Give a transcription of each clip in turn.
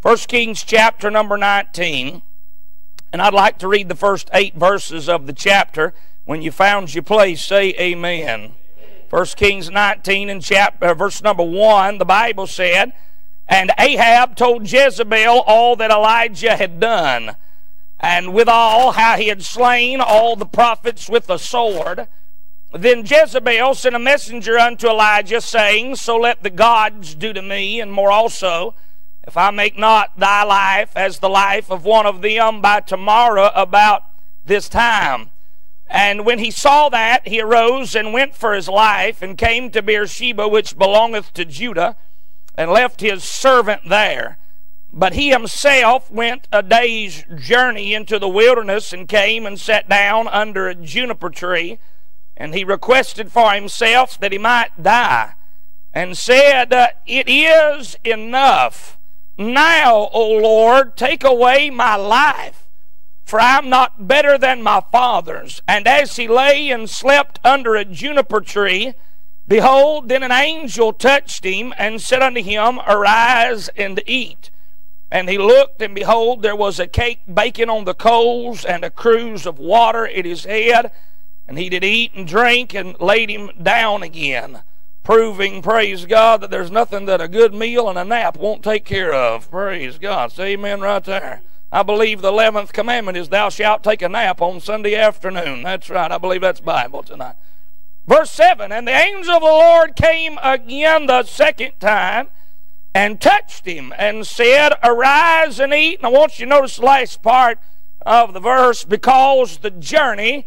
1 Kings chapter number 19. And I'd like to read the first 8 verses of the chapter. When you found your place, say amen. 1 Kings 19 and verse number 1, the Bible said, "And Ahab told Jezebel all that Elijah had done, and withal how he had slain all the prophets with the sword. Then Jezebel sent a messenger unto Elijah, saying, So let the gods do to me, and more also, if I make not thy life as the life of one of them by tomorrow about this time. And when he saw that, he arose and went for his life, and came to Beersheba, which belongeth to Judah, and left his servant there. But he himself went a day's journey into the wilderness, and came and sat down under a juniper tree. And he requested for himself that he might die, and said, It is enough. Now, O Lord, take away my life, for I am not better than my fathers. And as he lay and slept under a juniper tree, behold, then an angel touched him, and said unto him, Arise and eat. And he looked, and behold, there was a cake baking on the coals, and a cruse of water at his head. And he did eat and drink, and laid him down again, proving, praise God, that there's nothing that a good meal and a nap won't take care of. Praise God. Say amen right there. I believe the 11th commandment is thou shalt take a nap on Sunday afternoon. That's right. I believe that's Bible tonight. Verse 7, And the angel of the Lord came again the second time, and touched him, and said, Arise and eat. And I want you to notice the last part of the verse, because the journey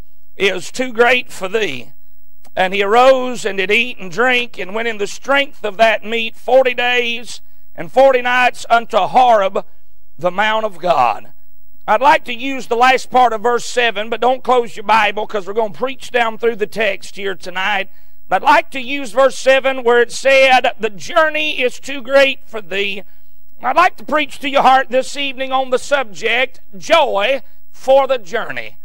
is too great for thee. And he arose and did eat and drink, and went in the strength of that meat 40 days and 40 nights unto Horeb, the mount of God. I'd like to use the last part of verse 7, but don't close your Bible, because we're going to preach down through the text here tonight. I'd like to use verse 7 where it said, The journey is too great for thee. I'd like to preach to your heart this evening on the subject, Joy for the Journey.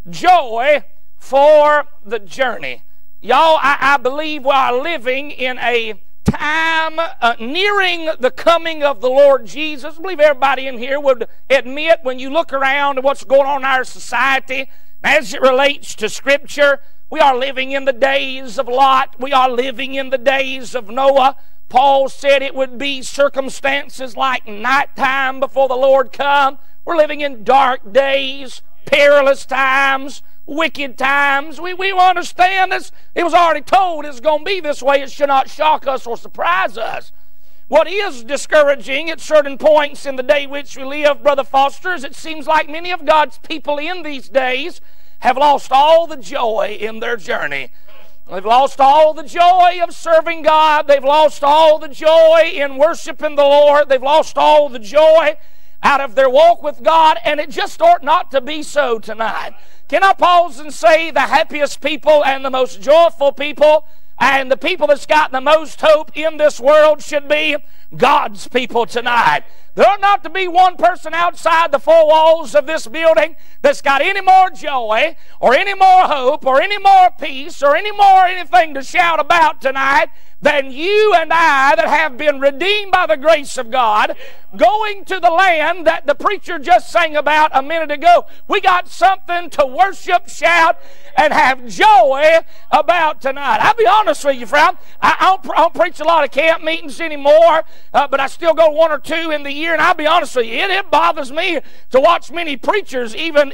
Joy for the journey. Y'all, I believe we are living in a time nearing the coming of the Lord Jesus. I believe everybody in here would admit, when you look around at what's going on in our society, as it relates to Scripture, we are living in the days of Lot. We are living in the days of Noah. Paul said it would be circumstances like nighttime before the Lord come. We're living in dark days, perilous times, wicked times. We understand this. It was already told it's going to be this way. It should not shock us or surprise us. What is discouraging at certain points in the day which we live, Brother Foster, is it seems like many of God's people in these days have lost all the joy in their journey. They've lost all the joy of serving God. They've lost all the joy in worshiping the Lord. They've lost all the joy out of their walk with God, and it just ought not to be so tonight. Can I pause and say the happiest people and the most joyful people and the people that's got the most hope in this world should be God's people tonight. There ought not to be one person outside the four walls of this building that's got any more joy or any more hope or any more peace or any more anything to shout about tonight than you and I that have been redeemed by the grace of God, going to the land that the preacher just sang about a minute ago. We got something to worship, shout, and have joy about tonight. I'll be honest with you, friend. I don't preach a lot of camp meetings anymore, but I still go one or two in the year, and I'll be honest with you, it bothers me to watch many preachers, even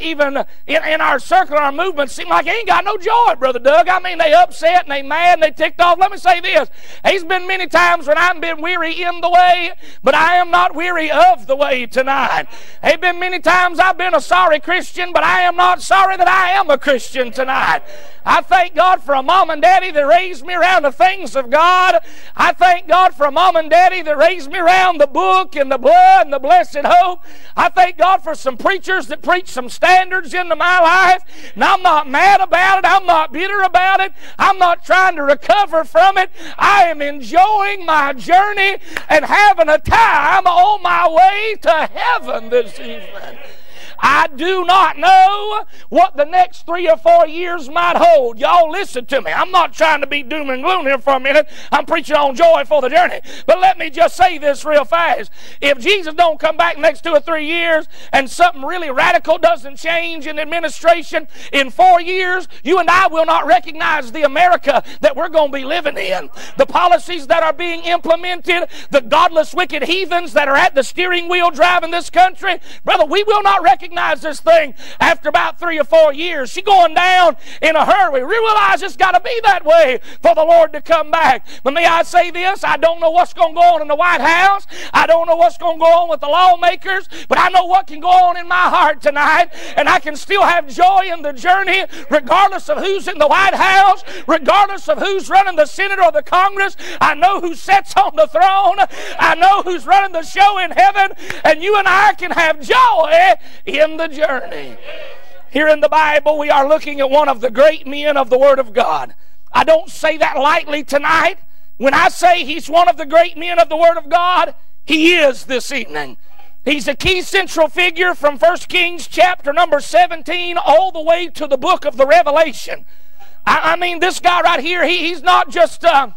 in our circle, our movement, seem like they ain't got no joy, Brother Doug. I mean, they upset, and they mad, and they ticked off. Let me say this. There's been many times when I've been weary in the way, but I am not weary of the way tonight. There's been many times I've been a sorry Christian, but I am not sorry that I am a Christian tonight. I thank God for a mom and daddy that raised me around the things of God. I thank God for a mom and daddy that raised me around the book and the blood and the blessed hope. I thank God for some preachers that preach some standards into my life. And I'm not mad about it. I'm not bitter about it. I'm not trying to recover from it. I am enjoying my journey and having a time on my way to heaven this evening. I do not know what the next 3 or 4 years might hold. Y'all listen to me. I'm not trying to be doom and gloom here for a minute. I'm preaching on joy for the journey. But let me just say this real fast. If Jesus don't come back next 2 or 3 years and something really radical doesn't change in administration in 4 years, you and I will not recognize the America that we're going to be living in. The policies that are being implemented, the godless, wicked heathens that are at the steering wheel driving this country, brother, we will not recognize this thing after about 3 or 4 years. She's going down in a hurry. We realize it's got to be that way for the Lord to come back. But may I say this, I don't know what's going to go on in the White House. I don't know what's going to go on with the lawmakers, but I know what can go on in my heart tonight, and I can still have joy in the journey regardless of who's in the White House, regardless of who's running the Senate or the Congress. I know who sits on the throne. I know who's running the show in heaven, and you and I can have joy in the journey. Here in the Bible, we are looking at one of the great men of the Word of God. I don't say that lightly tonight. When I say he's one of the great men of the Word of God, he is this evening. He's a key central figure from 1 Kings chapter number 17 all the way to the book of the Revelation. I mean, this guy right here, he's not just, how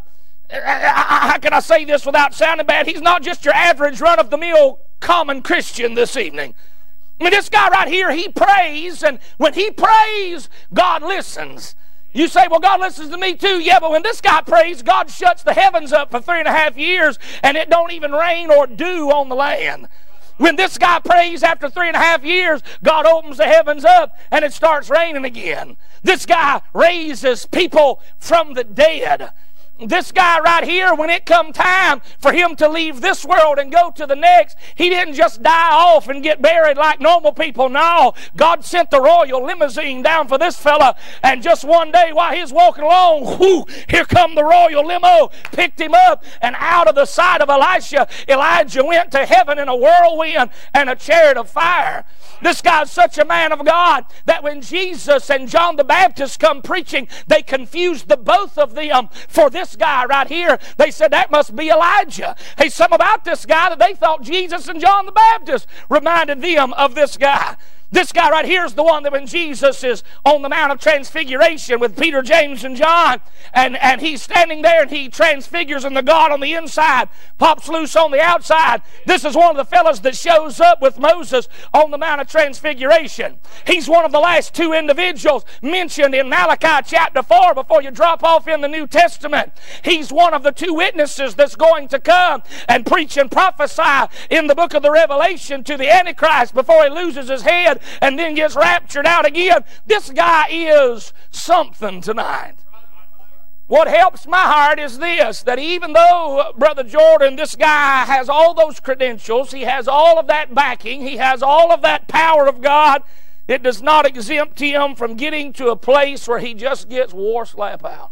can I say this without sounding bad? He's not just your average run-of-the-mill common Christian this evening. I mean, this guy right here, he prays, and when he prays, God listens. You say, well, God listens to me too. Yeah, but when this guy prays, God shuts the heavens up for 3.5 years, and it don't even rain or dew on the land. When this guy prays after 3.5 years, God opens the heavens up, and it starts raining again. This guy raises people from the dead. This guy right here, when it come time for him to leave this world and go to the next, he didn't just die off and get buried like normal people. No, God sent the royal limousine down for this fella, and just one day while he's walking along, whoo, here come the royal limo, picked him up, and out of the sight of Elijah went to heaven in a whirlwind and a chariot of fire. This guy's such a man of God that when Jesus and John the Baptist come preaching, they confused the both of them for this guy right here. They said that must be Elijah. Hey, something about this guy that they thought Jesus and John the Baptist reminded them of this guy. This guy right here is the one that when Jesus is on the Mount of Transfiguration with Peter, James, and John, and he's standing there and he transfigures, and the God on the inside pops loose on the outside. This is one of the fellows that shows up with Moses on the Mount of Transfiguration. He's one of the last 2 individuals mentioned in Malachi chapter 4 before you drop off in the New Testament. He's one of the 2 witnesses that's going to come and preach and prophesy in the book of the Revelation to the Antichrist before he loses his head and then gets raptured out again. This guy is something tonight. What helps my heart is this, that even though, Brother Jordan, this guy has all those credentials, he has all of that backing, he has all of that power of God, it does not exempt him from getting to a place where he just gets war slap out.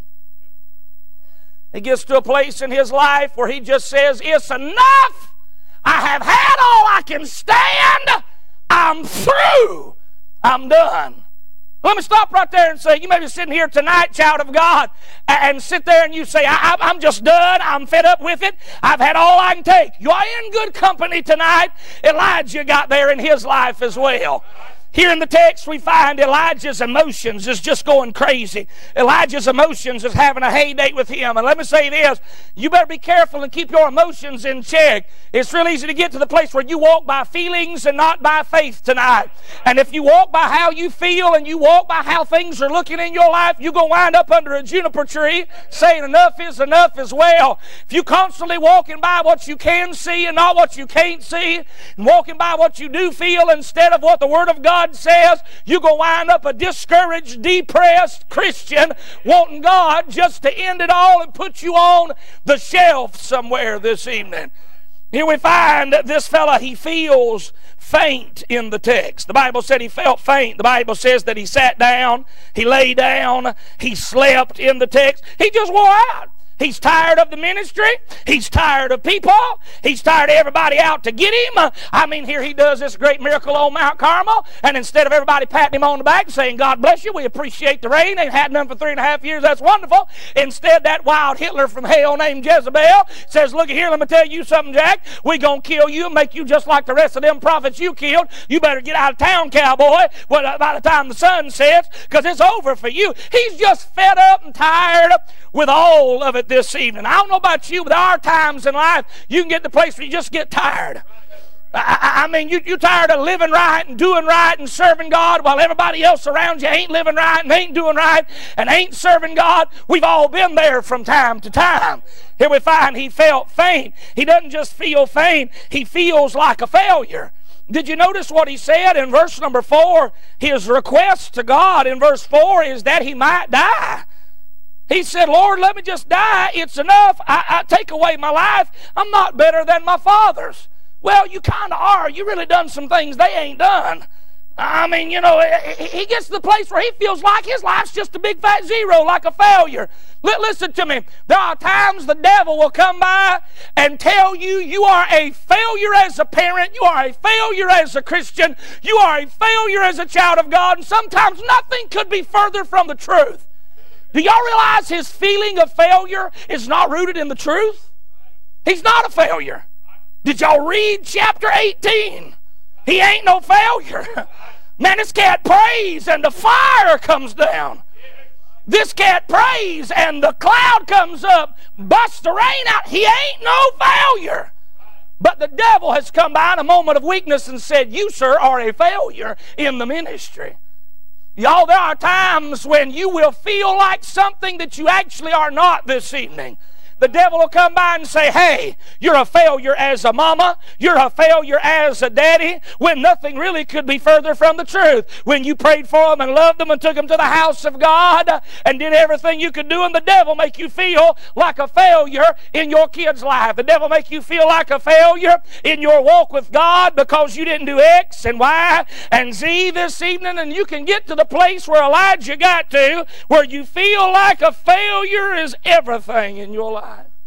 He gets to a place in his life where he just says, it's enough. I have had all I can stand. I'm through. I'm done. Let me stop right there and say, you may be sitting here tonight, child of God, and sit there and you say, I'm just done. I'm fed up with it. I've had all I can take. You are in good company tonight. Elijah got there in his life as well. Here in the text we find Elijah's emotions is just going crazy. Elijah's emotions is having a heyday with him. And let me say this, you better be careful and keep your emotions in check. It's real easy to get to the place where you walk by feelings and not by faith tonight. And if you walk by how you feel and you walk by how things are looking in your life, you're going to wind up under a juniper tree saying enough is enough as well. If you constantly walking by what you can see and not what you can't see, and walking by what you do feel instead of what the Word of God says, you're going to wind up a discouraged, depressed Christian wanting God just to end it all and put you on the shelf somewhere this evening. Here we find that this fella, he feels faint in the text. The Bible said he felt faint. The Bible says that he sat down, he lay down, he slept in the text. He just wore out. He's tired of the ministry. He's tired of people. He's tired of everybody out to get him. Here he does this great miracle on Mount Carmel, and instead of everybody patting him on the back and saying, God bless you, we appreciate the rain, ain't had none for 3.5 years, that's wonderful. Instead, that wild Hitler from hell named Jezebel says, look here, let me tell you something, Jack. We're going to kill you and make you just like the rest of them prophets you killed. You better get out of town, cowboy, by the time the sun sets, because it's over for you. He's just fed up and tired with all of it this evening. I don't know about you, but there are times in life you can get to the place where you just get tired. You're tired of living right and doing right and serving God while everybody else around you ain't living right and ain't doing right and ain't serving God. We've all been there from time to time. Here we find he felt faint. He doesn't just feel faint, he feels like a failure. Did you notice what he said in verse number 4? His request to God in verse 4 is that he might die. He said, Lord, let me just die. It's enough. I take away my life. I'm not better than my fathers. Well, you kind of are. You really done some things they ain't done. He gets to the place where he feels like his life's just a big fat zero, like a failure. Listen to me. There are times the devil will come by and tell you you are a failure as a parent, you are a failure as a Christian, you are a failure as a child of God, and sometimes nothing could be further from the truth. Do y'all realize his feeling of failure is not rooted in the truth? He's not a failure. Did y'all read chapter 18? He ain't no failure. Man, this cat prays and the fire comes down. This cat prays and the cloud comes up, busts the rain out. He ain't no failure. But the devil has come by in a moment of weakness and said, you, sir, are a failure in the ministry. Y'all, there are times when you will feel like something that you actually are not this evening. The devil will come by and say, hey, you're a failure as a mama. You're a failure as a daddy, when nothing really could be further from the truth. When you prayed for them and loved them and took them to the house of God and did everything you could do, and the devil make you feel like a failure in your kid's life. The devil make you feel like a failure in your walk with God because you didn't do X and Y and Z this evening, and you can get to the place where Elijah got to, where you feel like a failure is everything in your life.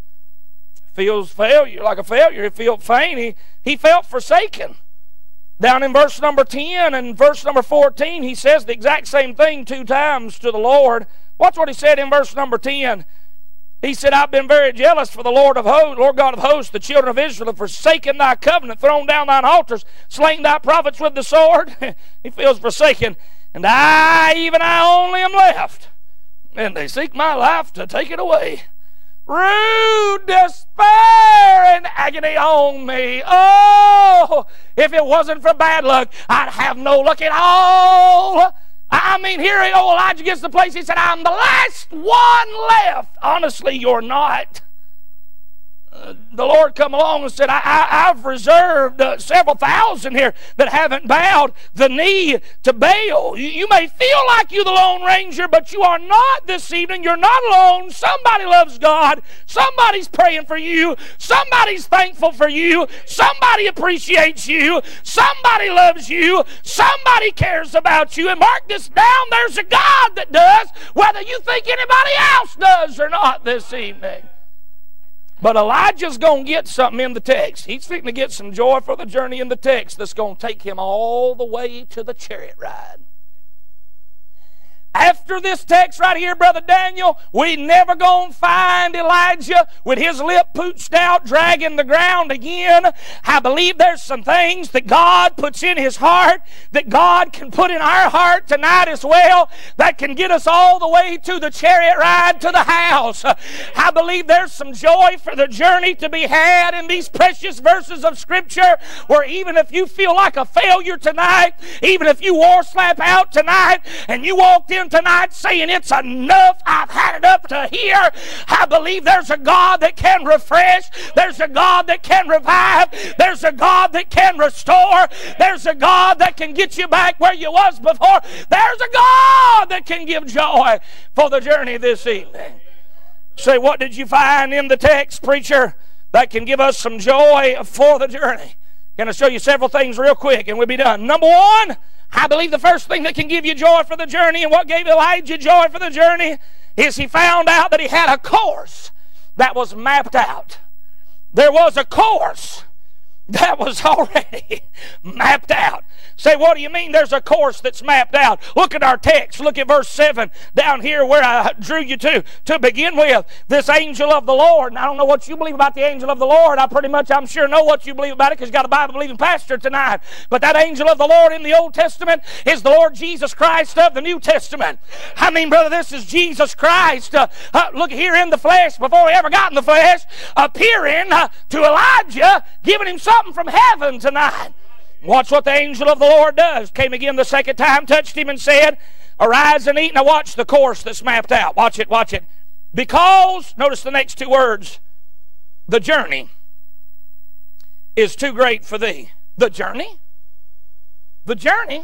Feels failure like a failure. He felt faint. He felt forsaken. Down in verse number 10 and verse number 14, he says the exact same thing 2 times to the Lord. Watch what he said in verse number 10. He said, I've been very jealous for the Lord God of hosts. The children of Israel have forsaken thy covenant, thrown down thine altars, slain thy prophets with the sword. He feels forsaken. And I only am left. And they seek my life to take it away. Rude despair and agony on me. Oh, if it wasn't for bad luck, I'd have no luck at all. Here Elijah gets to the place, he said, I'm the last one left. Honestly, you're not. The Lord come along and said, I've reserved several thousand here that haven't bowed the knee to Baal. You may feel like you're the Lone Ranger, but you are not this evening. You're not alone. Somebody loves God. Somebody's praying for you. Somebody's thankful for you. Somebody appreciates you. Somebody loves you. Somebody cares about you. And mark this down, there's a God that does, whether you think anybody else does or not this evening. But Elijah's going to get something in the text. He's fixing to get some joy for the journey in the text that's going to take him all the way to the chariot ride. After this text right here, Brother Daniel, we never going to find Elijah with his lip pooched out, dragging the ground again. I believe there's some things that God puts in his heart, that God can put in our heart tonight as well, that can get us all the way to the chariot ride to the house. I believe there's some joy for the journey to be had in these precious verses of Scripture, where even if you feel like a failure tonight, even if you wore slap out tonight, and you walked in tonight saying it's enough, I've had it up to here, I believe there's a God that can refresh, there's a God that can revive, there's a God that can restore, there's a God that can get you back where you was before, there's a God that can give joy for the journey this evening. Say, what did you find in the text, preacher, that can give us some joy for the journey? Can I show you several things real quick and we'll be done? Number one, I believe the first thing that can give you joy for the journey, and what gave Elijah joy for the journey, is he found out that he had a course. that was mapped out. There was a course that was already mapped out. Say, what do you mean there's a course that's mapped out? Look at our text. Look at verse 7 down here where I drew you to begin with. This angel of the Lord. And I don't know what you believe about the angel of the Lord. I'm sure know what you believe about it because you got a Bible-believing pastor tonight. But that angel of the Lord in the Old Testament is the Lord Jesus Christ of the New Testament. I mean, brother, this is Jesus Christ. Look here in the flesh, before he ever got in the flesh, appearing to Elijah, giving him something from heaven tonight. Watch what the angel of the Lord does. Came again the second time, touched him and said, arise and eat. Now watch the course that's mapped out. Watch it, watch it. Because, notice the next two words, the journey is too great for thee. The journey? The journey?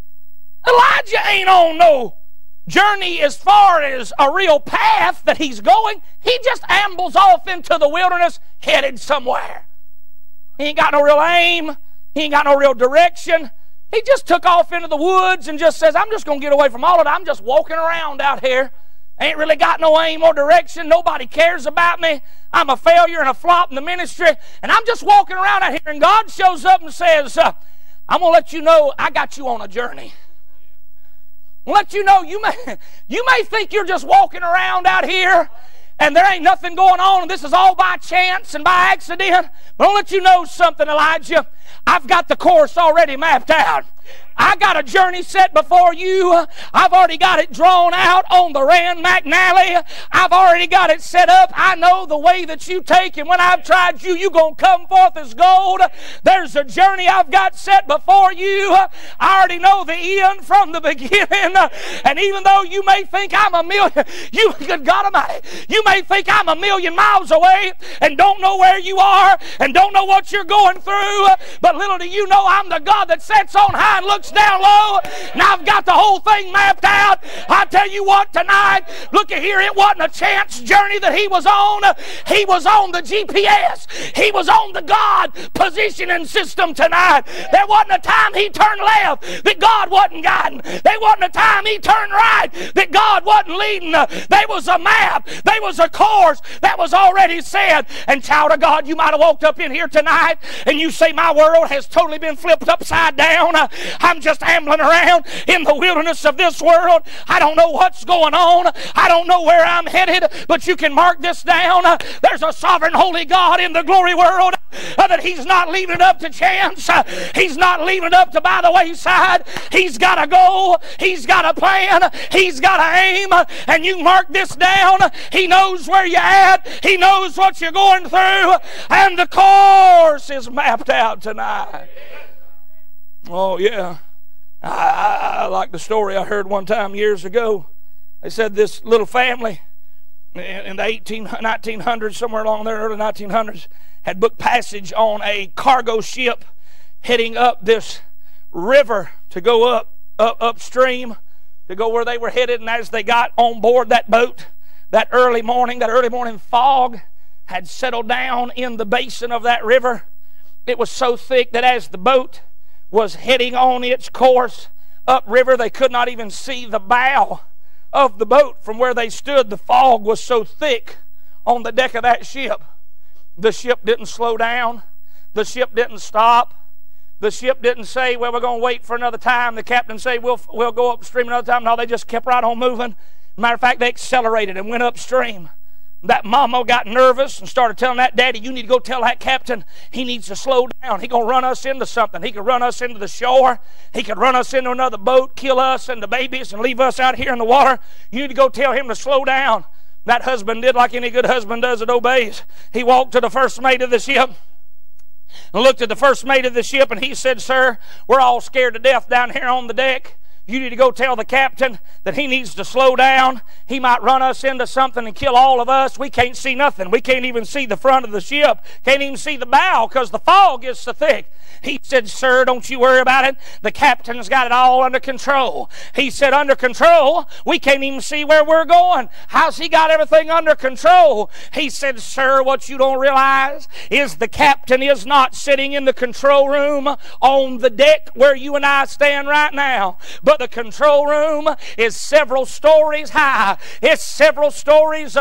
Elijah ain't on no journey as far as a real path that he's going. He just ambles off into the wilderness headed somewhere. He ain't got no real aim. He ain't got no real direction. He just took off into the woods and just says, I'm just going to get away from all of it. I'm just walking around out here. Ain't really got no aim or direction. Nobody cares about me. I'm a failure and a flop in the ministry. And I'm just walking around out here. And God shows up and says, I'm going to let you know I got you on a journey. I'll let you know you may think you're just walking around out here and there ain't nothing going on, and this is all by chance and by accident. But I'll let you know something, Elijah. I've got the course already mapped out. I got a journey set before you. I've already got it drawn out on the Rand McNally. I've already got it set up. I know the way that you take, and when I've tried you, you're going to come forth as gold. There's a journey I've got set before you. I already know the end from the beginning. And even though you may think I'm a million, good God Almighty, you may think I'm a million miles away and don't know where you are and don't know what you're going through, but little do you know I'm the God that sits on high and looks down low. Now I've got the whole thing mapped out. I tell you what, tonight, look at here, it wasn't a chance journey that he was on. He was on the GPS. He was on the God positioning system tonight. There wasn't a time he turned left that God wasn't guiding. There wasn't a time he turned right that God wasn't leading. There was a map. There was a course that was already set. And child of God, you might have walked up in here tonight and you say, my world has totally been flipped upside down. I'm just ambling around in the wilderness of this world. I don't know what's going on. I don't know where I'm headed, but you can mark this down. There's a sovereign holy God in the glory world that he's not leaving it up to chance. He's not leaving it up to by the wayside. He's got a goal. He's got a plan. He's got an aim. And you mark this down. He knows where you're at. He knows what you're going through. And the course is mapped out tonight. Oh, yeah. I like the story I heard one time years ago. They said this little family in the 1900s, somewhere along there, early 1900s, had booked passage on a cargo ship heading up this river to go upstream, to go where they were headed. And as they got on board that boat, that early morning fog had settled down in the basin of that river. It was so thick that as the boat was heading on its course upriver, they could not even see the bow of the boat from where they stood. The fog was so thick on the deck of that ship. The ship didn't slow down. The ship didn't stop. The ship didn't say, well, we're going to wait for another time. The captain said, we'll go upstream another time. No, they just kept right on moving. Matter of fact, they accelerated and went upstream. That mama got nervous and started telling that daddy, you need to go tell that captain he needs to slow down. He's going to run us into something. He could run us into the shore. He could run us into another boat, kill us and the babies, and leave us out here in the water. You need to go tell him to slow down. That husband did like any good husband does, it obeys. He walked to the first mate of the ship and looked at the first mate of the ship, and he said, sir, we're all scared to death down here on the deck. You need to go tell the captain that he needs to slow down. He might run us into something and kill all of us. We can't see nothing. We can't even see the front of the ship. Can't even see the bow because the fog is so thick. He said, sir, don't you worry about it. The captain's got it all under control. He said, under control? We can't even see where we're going. How's he got everything under control? He said, sir, what you don't realize is the captain is not sitting in the control room on the deck where you and I stand right now. But the control room is several stories high. It's several stories above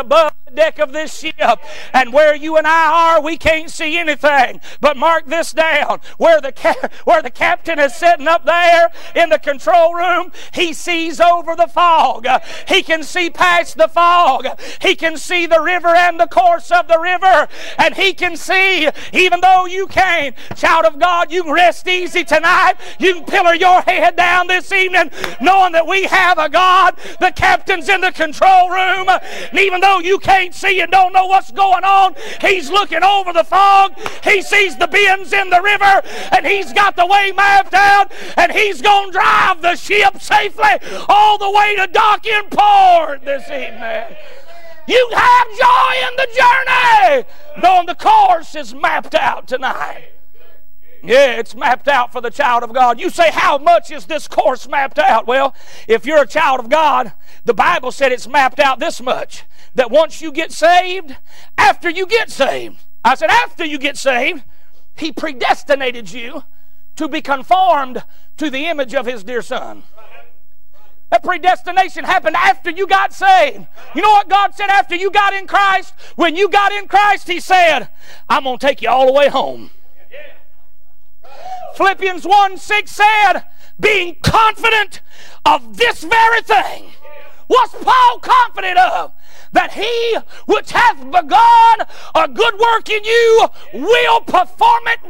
deck of this ship, and where you and I are, we can't see anything. But mark this down, where the captain is sitting up there in the control room, he sees over the fog. He can see past the fog. He can see the river and the course of the river, and he can see, even though you can't. Child of God, you can rest easy tonight. You can pillar your head down this evening knowing that we have a God. The captain's in the control room, and even though you can't see and don't know what's going on, he's looking over the fog. He sees the bends in the river, and he's got the way mapped out, and he's going to drive the ship safely all the way to dock in port this evening. You have joy in the journey, knowing the course is mapped out tonight. Yeah, it's mapped out for the child of God. You say, how much is this course mapped out? Well, if you're a child of God, the Bible said it's mapped out this much, that once you get saved, after you get saved, I said after you get saved, He predestinated you to be conformed to the image of His dear Son. That predestination happened after you got saved. You know what God said after you got in Christ? When you got in Christ, He said, I'm going to take you all the way home. Philippians 1:6 said, being confident of this very thing. What's Paul confident of? That He which hath begun a good work in you will perform it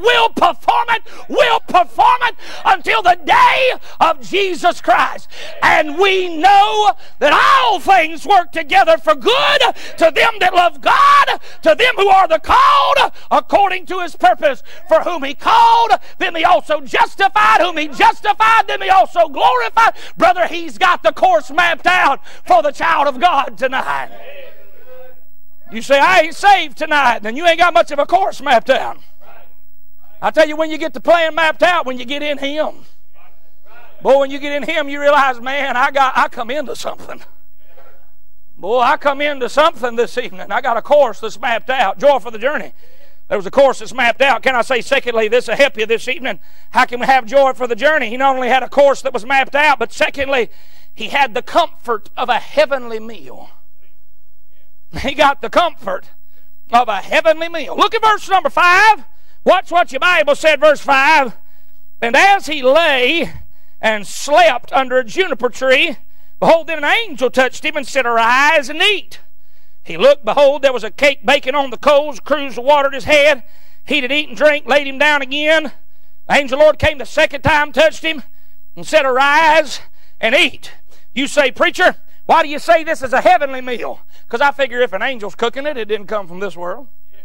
until the day of Jesus Christ. And we know that all things work together for good to them that love God, to them who are the called according to His purpose. For whom He called, them He also justified. Whom He justified, them He also glorified. Brother, He's got the course mapped out for the child of God tonight. You say, I ain't saved tonight, then you ain't got much of a course mapped out. I tell you, when you get the plan mapped out, when you get in Him. Boy, when you get in Him, you realize, man, I come into something. Boy, I come into something this evening. I got a course that's mapped out. Joy for the journey. There was a course that's mapped out. Can I say, secondly, this will help you this evening. How can we have joy for the journey? He not only had a course that was mapped out, but secondly, he had the comfort of a heavenly meal. He got the comfort of a heavenly meal. Look at verse number 5. Watch what your Bible said, verse 5. And as he lay and slept under a juniper tree, behold, then an angel touched him and said, arise and eat. He looked, behold, there was a cake baking on the coals, cruse of water at his head. He did eat and drink, laid him down again. The angel of the Lord came the second time, touched him, and said, arise and eat. You say, preacher, why do you say this is a heavenly meal? Because I figure if an angel's cooking it, it didn't come from this world.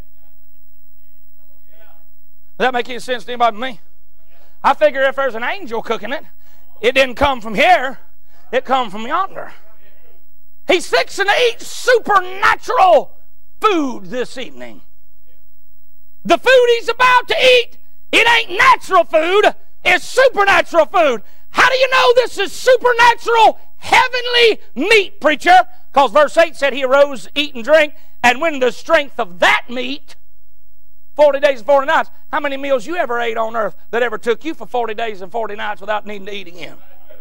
Does that make any sense to anybody but me? I figure if there's an angel cooking it, it didn't come from here, it come from yonder. He's fixing to eat supernatural food this evening. The food he's about to eat, it ain't natural food, it's supernatural food. How do you know this is supernatural, heavenly meat, preacher? Because verse 8 said he arose, eat and drink, and when the strength of that meat, 40 days and 40 nights, how many meals you ever ate on earth that ever took you for 40 days and 40 nights without needing to eat again?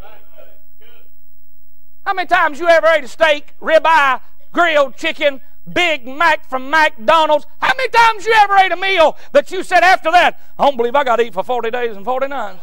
How many times you ever ate a steak, ribeye, grilled chicken, Big Mac from McDonald's? How many times you ever ate a meal that you said after that, I don't believe I got to eat for 40 days and 40 nights?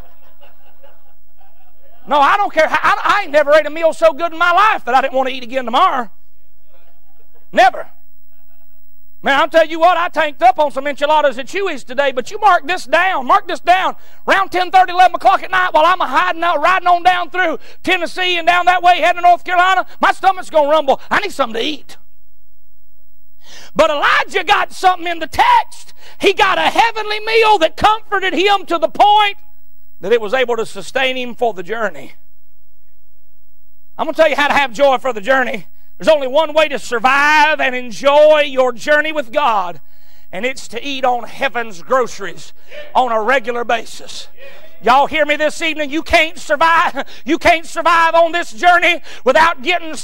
No, I don't care. I ain't never ate a meal so good in my life that I didn't want to eat again tomorrow. Never. Man, I'll tell you what, I tanked up on some enchiladas at Chewy's today, but you mark this down. Mark this down. Around 10:30, 11 o'clock at night, while I'm riding on down through Tennessee and down that way heading to North Carolina, my stomach's going to rumble. I need something to eat. But Elijah got something in the text. He got a heavenly meal that comforted him to the point that it was able to sustain him for the journey. I'm going to tell you how to have joy for the journey. There's only one way to survive and enjoy your journey with God, and it's to eat on heaven's groceries on a regular basis. Y'all hear me this evening? You can't survive on this journey without getting some groceries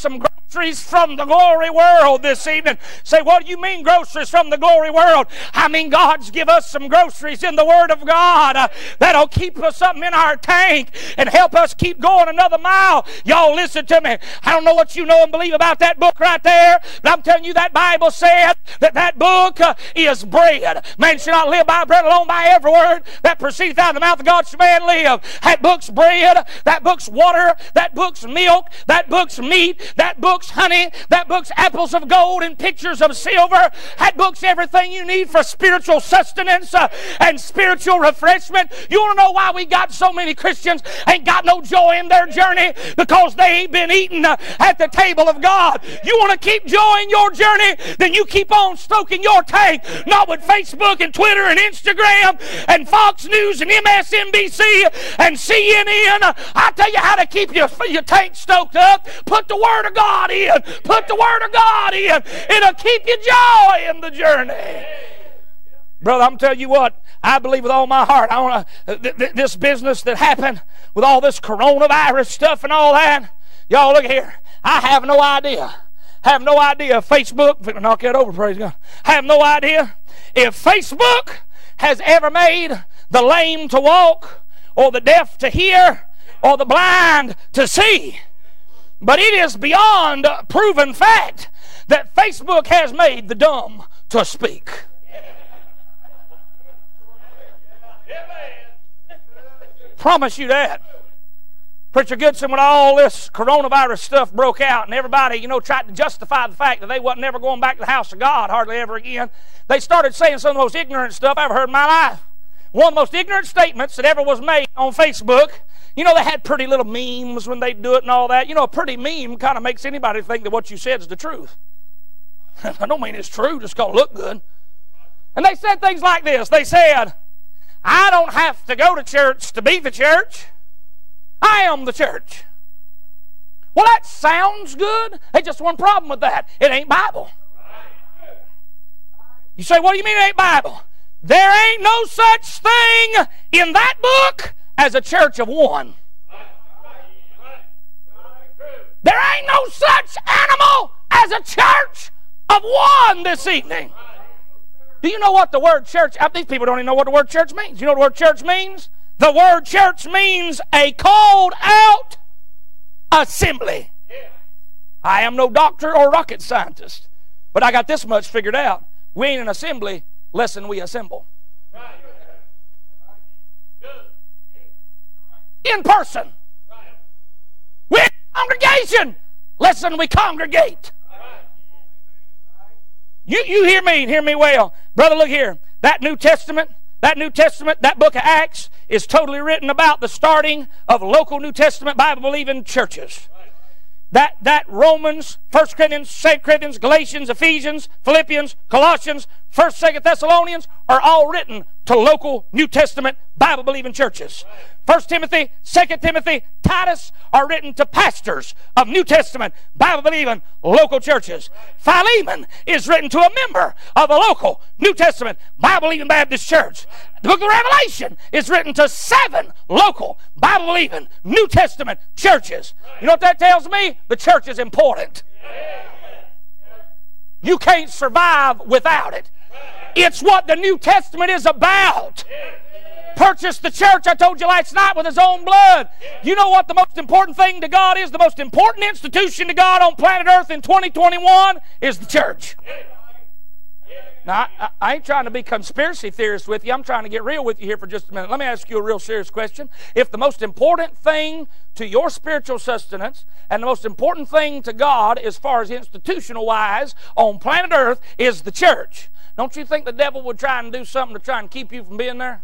groceries from the glory world this evening. Say, what do you mean groceries from the glory world? I mean God's give us some groceries in the Word of God that'll keep us something in our tank and help us keep going another mile. Y'all listen to me. I don't know what you know and believe about that book right there, but I'm telling you that Bible said that book is bread. Man should not live by bread alone, by every word that proceedeth out of the mouth of God shall man live. That book's bread, that book's water, that book's milk, that book's meat, that book's honey, that book's apples of gold and pictures of silver. That book's everything you need for spiritual sustenance and spiritual refreshment. You want to know why we got so many Christians ain't got no joy in their journey? Because they ain't been eating at the table of God. You want to keep joy in your journey? Then you keep on stoking your tank, not with Facebook and Twitter and Instagram and Fox News and MSNBC and CNN. I'll tell you how to keep your tank stoked up. Put the Word of God in. Put the Word of God in. It'll keep you joy in the journey. Brother, I'm telling you what, I believe with all my heart. I want this business that happened with all this coronavirus stuff and all that. Y'all look here. I have no idea. Have no idea if Facebook, knock that over, praise God. Have no idea if Facebook has ever made the lame to walk, or the deaf to hear, or the blind to see. But it is beyond proven fact that Facebook has made the dumb to speak. Promise you that. Preacher Goodson, when all this coronavirus stuff broke out and everybody, tried to justify the fact that they wasn't never going back to the house of God hardly ever again, they started saying some of the most ignorant stuff I ever heard in my life. One of the most ignorant statements that ever was made on Facebook, they had pretty little memes when they do it and all that. A pretty meme kind of makes anybody think that what you said is the truth. I don't mean it's true, just going to look good. And they said things like this. They said, I don't have to go to church to be the church. I am the church. Well, that sounds good. There's just one problem with that. It ain't Bible. You say, what do you mean it ain't Bible? There ain't no such thing in that book as a church of one. There ain't no such animal as a church of one this evening. Do you know what the word church, these people don't even know what the word church means. You know what the word church means? The word church means a called out assembly. I am no doctor or rocket scientist, but I got this much figured out. We ain't an assembly less than we assemble. In person. We're a congregation less than we congregate. You hear me well. Brother, look here. That New Testament, that book of Acts is totally written about the starting of local New Testament Bible-believing churches. That Romans, 1 Corinthians, 2 Corinthians, Galatians, Ephesians, Philippians, Colossians, 1st, 2nd Thessalonians are all written to local New Testament Bible-believing churches. 1 Timothy, 2 Timothy, Titus are written to pastors of New Testament Bible-believing local churches. Philemon is written to a member of a local New Testament Bible-believing Baptist church. The book of Revelation is written to 7 local Bible-believing New Testament churches. You know what that tells me? The church is important. You can't survive without it. It's what the New Testament is about. Purchased the church, I told you last night, with his own blood. You know what the most important thing to God is? The most important institution to God on planet Earth in 2021 is the church. Now, I ain't trying to be conspiracy theorist with you. I'm trying to get real with you here for just a minute. Let me ask you a real serious question. If the most important thing to your spiritual sustenance and the most important thing to God as far as institutional-wise on planet Earth is the church, don't you think the devil would try and do something to try and keep you from being there?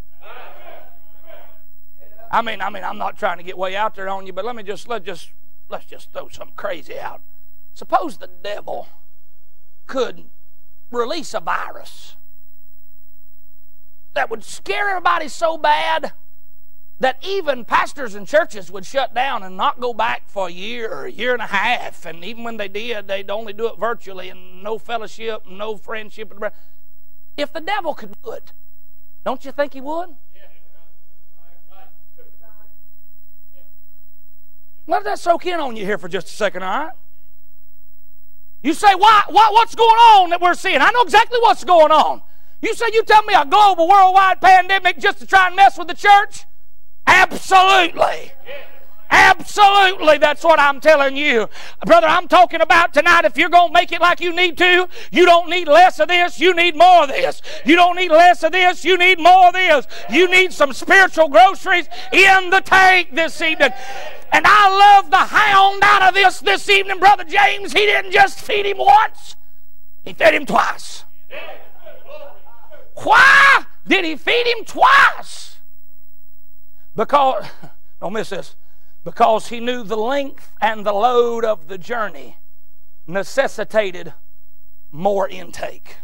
I mean, I'm not trying to get way out there on you, but let's just throw something crazy out. Suppose the devil could release a virus that would scare everybody so bad that even pastors and churches would shut down and not go back for a year or a year and a half. And even when they did, they'd only do it virtually and no fellowship, no friendship. If the devil could do it, don't you think he would? Let that soak in on you here for just a second, all right? You say, what's going on that we're seeing? I know exactly what's going on. You say, you tell me a global, worldwide pandemic just to try and mess with the church? Absolutely. Absolutely, that's what I'm telling you. Brother, I'm talking about tonight, if you're going to make it like you need to, you don't need less of this, you need more of this. You don't need less of this, you need more of this. You need some spiritual groceries in the tank this evening. And I love the hound out of this evening, Brother James. He didn't just feed him once, he fed him twice. Why did he feed him twice? Because, don't miss this, because he knew the length and the load of the journey necessitated more intake.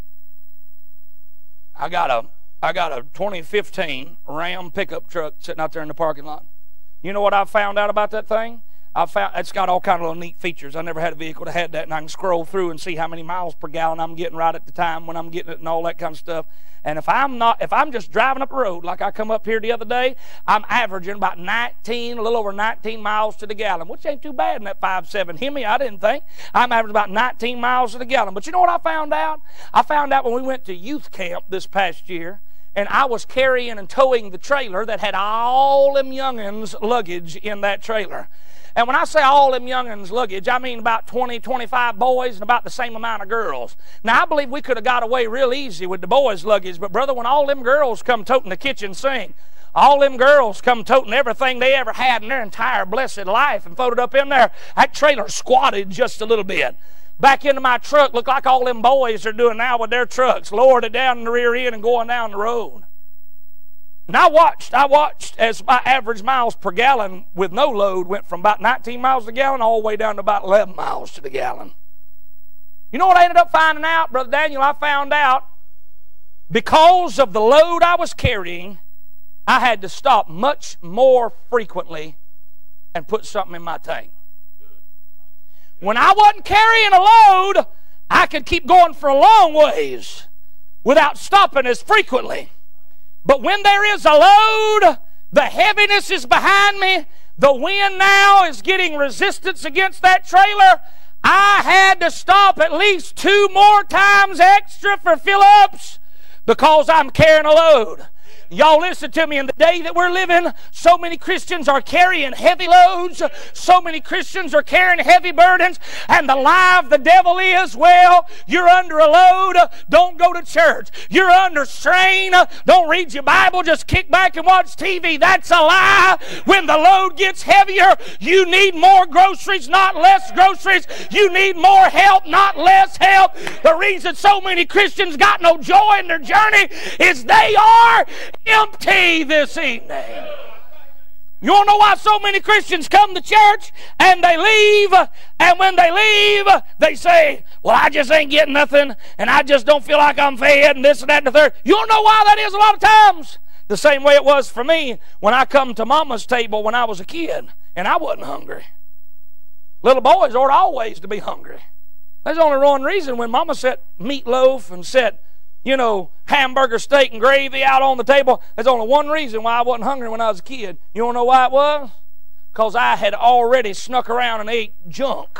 I got a 2015 Ram pickup truck sitting out there in the parking lot. You know what I found out about that thing? It's got all kind of little neat features. I never had a vehicle that had that, and I can scroll through and see how many miles per gallon I'm getting right at the time when I'm getting it and all that kind of stuff. And if I'm just driving up the road like I come up here the other day, I'm averaging about a little over 19 miles to the gallon, which ain't too bad in that 5.7 Hemi, I didn't think. I'm averaging about 19 miles to the gallon. But you know what I found out? I found out when we went to youth camp this past year, and I was carrying and towing the trailer that had all them youngins' luggage in that trailer. And when I say all them youngins' luggage, I mean about 20, 25 boys and about the same amount of girls. Now, I believe we could have got away real easy with the boys' luggage, but brother, when all them girls come toting the kitchen sink, all them girls come toting everything they ever had in their entire blessed life and folded up in there, that trailer squatted just a little bit. Back into my truck, looked like all them boys are doing now with their trucks, lowered it down in the rear end and going down the road. And I watched as my average miles per gallon with no load went from about 19 miles to the gallon all the way down to about 11 miles to the gallon. You know what I ended up finding out, Brother Daniel? I found out because of the load I was carrying, I had to stop much more frequently and put something in my tank. When I wasn't carrying a load, I could keep going for a long ways without stopping as frequently. But when there is a load, the heaviness is behind me, the wind now is getting resistance against that trailer, I had to stop at least 2 more times extra for fill-ups because I'm carrying a load. Y'all listen to me. In the day that we're living, so many Christians are carrying heavy loads. So many Christians are carrying heavy burdens. And the lie of the devil is, well, you're under a load, don't go to church. You're under strain, don't read your Bible, just kick back and watch TV. That's a lie. When the load gets heavier, you need more groceries, not less groceries. You need more help, not less help. The reason so many Christians got no joy in their journey is they are empty this evening. You want to know why so many Christians come to church and they leave, and when they leave, they say, well, I just ain't getting nothing, and I just don't feel like I'm fed, and this and that and the third. You don't know why that is a lot of times? The same way it was for me when I come to Mama's table when I was a kid, and I wasn't hungry. Little boys ought always to be hungry. There's only one reason when Mama set meatloaf and set hamburger, steak, and gravy out on the table. There's only one reason why I wasn't hungry when I was a kid. You want to know why it was? Because I had already snuck around and ate junk.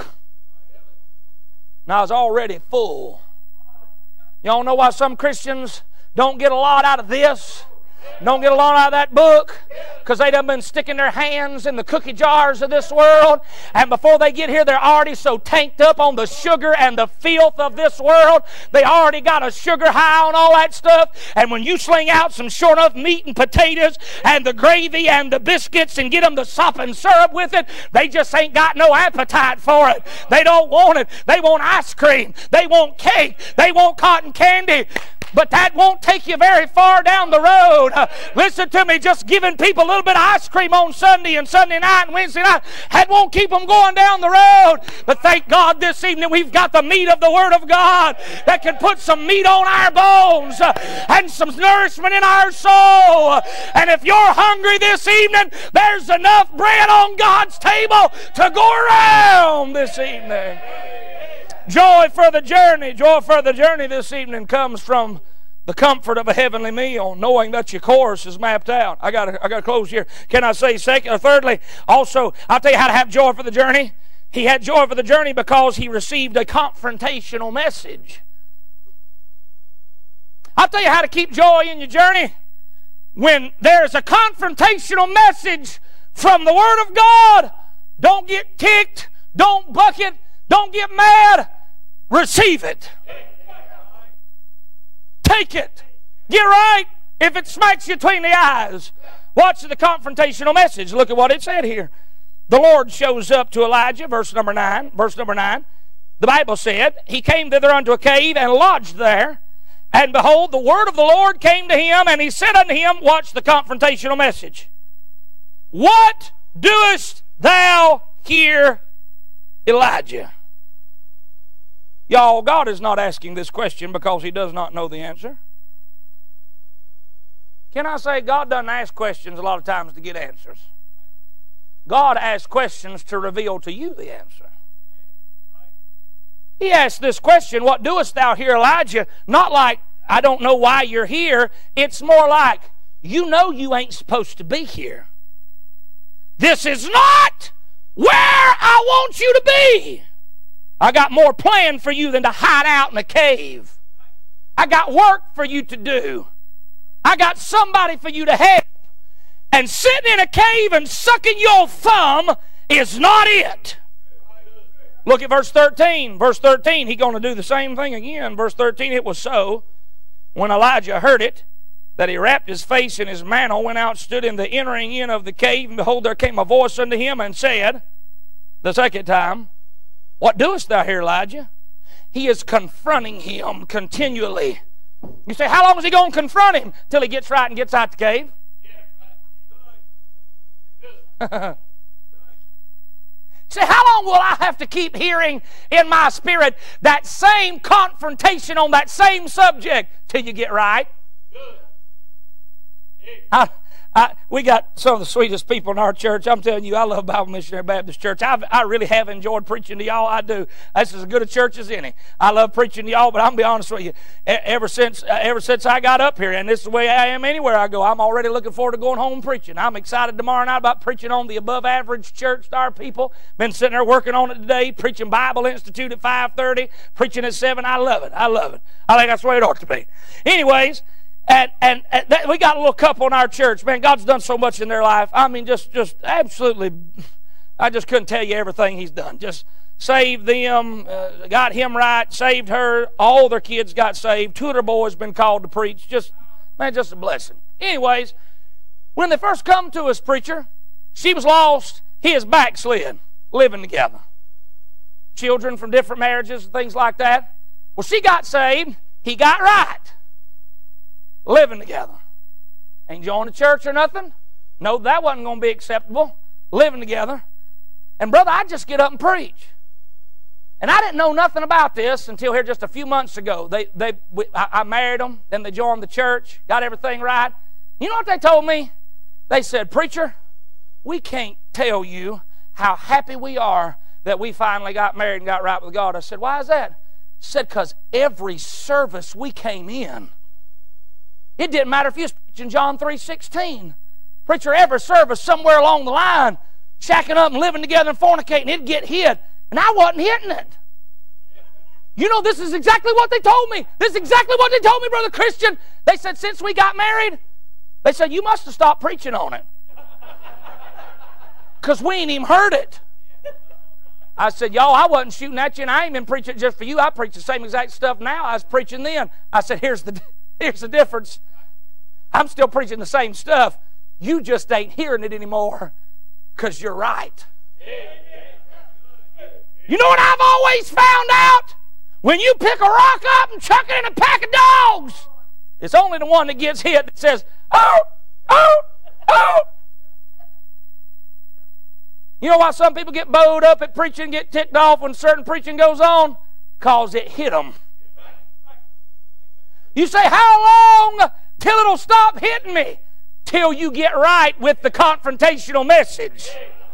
And I was already full. Y'all know why some Christians don't get a lot out of this? Don't get a lot out of that book? Because they done been sticking their hands in the cookie jars of this world, and before they get here they're already so tanked up on the sugar and the filth of this world. They already got a sugar high on all that stuff, and when you sling out some sure enough meat and potatoes and the gravy and the biscuits and get them the sop and syrup with it, they just ain't got no appetite for it. They don't want it. They want ice cream. They want cake. They want cotton candy. But that won't take you very far down the road. Listen to me, just giving people a little bit of ice cream on Sunday and Sunday night and Wednesday night, that won't keep them going down the road. But thank God this evening we've got the meat of the Word of God that can put some meat on our bones and some nourishment in our soul. And if you're hungry this evening, there's enough bread on God's table to go around this evening. Joy for the journey. Joy for the journey this evening comes from the comfort of a heavenly meal, knowing that your course is mapped out. I got to close here. Can I say thirdly, also, I'll tell you how to have joy for the journey. He had joy for the journey because he received a confrontational message. I'll tell you how to keep joy in your journey. When there's a confrontational message from the Word of God, don't get ticked, don't bucket, don't get mad. Receive it. Take it. Get right if it smacks you between the eyes. Watch the confrontational message. Look at what it said here. The Lord shows up to Elijah, verse number 9. The Bible said, he came thither unto a cave and lodged there. And behold, the word of the Lord came to him, and he said unto him, watch the confrontational message. What doest thou here, Elijah? Y'all, God is not asking this question because he does not know the answer. Can I say God doesn't ask questions a lot of times to get answers? God asks questions to reveal to you the answer. He asked this question, what doest thou here, Elijah? Not like, I don't know why you're here. It's more like, you know you ain't supposed to be here. This is not where I want you to be. I got more planned for you than to hide out in a cave. I got work for you to do. I got somebody for you to help. And sitting in a cave and sucking your thumb is not it. Look at verse 13. Verse 13, he's going to do the same thing again. Verse 13, it was so, when Elijah heard it, that he wrapped his face in his mantle, went out, stood in the entering in of the cave, and behold, there came a voice unto him and said, the second time, what doest thou here, Elijah? He is confronting him continually. You say, how long is he going to confront him? Till he gets right and gets out the cave? Say, how long will I have to keep hearing in my spirit that same confrontation on that same subject till you get right? We got some of the sweetest people in our church. I'm telling you, I love Bible Missionary Baptist Church. I really have enjoyed preaching to y'all. I do. That's as good a church as any. I love preaching to y'all, but I'm going to be honest with you. Ever since I got up here, and this is the way I am anywhere I go, I'm already looking forward to going home preaching. I'm excited tomorrow night about preaching on the above average church to our people. Been sitting there working on it today, preaching Bible Institute at 5:30, preaching at 7. I love it. I love it. I think that's the way it ought to be. Anyways, And we got a little couple in our church. Man, God's done so much in their life. I mean, just absolutely, I just couldn't tell you everything He's done. Just saved them, got him right, saved her. All their kids got saved. 2 of their boys been called to preach. Just a blessing. Anyways, when they first come to us, preacher, she was lost. He is backslid, living together. Children from different marriages and things like that. Well, she got saved. He got right. Living together. Ain't joined a church or nothing. No, that wasn't going to be acceptable. Living together. And brother, I'd just get up and preach. And I didn't know nothing about this until here just a few months ago. I married them. Then they joined the church. Got everything right. You know what they told me? They said, preacher, we can't tell you how happy we are that we finally got married and got right with God. I said, why is that? Said, because every service we came in, it didn't matter if you was preaching John 3:16. Preacher, every service somewhere along the line, shacking up and living together and fornicating, it'd get hit. And I wasn't hitting it. You know, this is exactly what they told me. This is exactly what they told me, Brother Christian. They said, since we got married, they said, you must have stopped preaching on it. Because we ain't even heard it. I said, y'all, I wasn't shooting at you, and I ain't been preaching just for you. I preach the same exact stuff now I was preaching then. I said, here's the difference. I'm still preaching the same stuff. You just ain't hearing it anymore because you're right. You know what I've always found out? When you pick a rock up and chuck it in a pack of dogs, it's only the one that gets hit that says, oh, oh, oh. You know why some people get bowed up at preaching and get ticked off when certain preaching goes on? Because it hit them. You say, how long till it'll stop hitting me? Till you get right with the confrontational message.